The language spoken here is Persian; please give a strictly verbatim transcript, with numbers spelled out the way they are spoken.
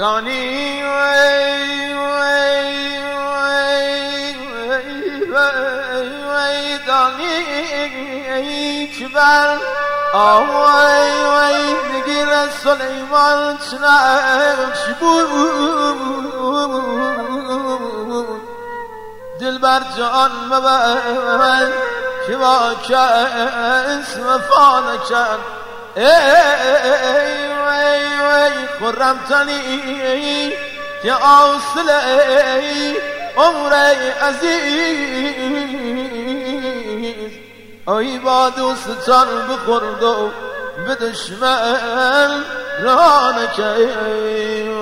دانی وی وی وی وی دانی که بر آوی وی نگیر سلیمان چنکش بود دل بر جان مبر که با کس وفا نکرد ای وی وی خرم تنی که آصله عمر عزیز ای با دوستان بخورد و به دشمن را نکرد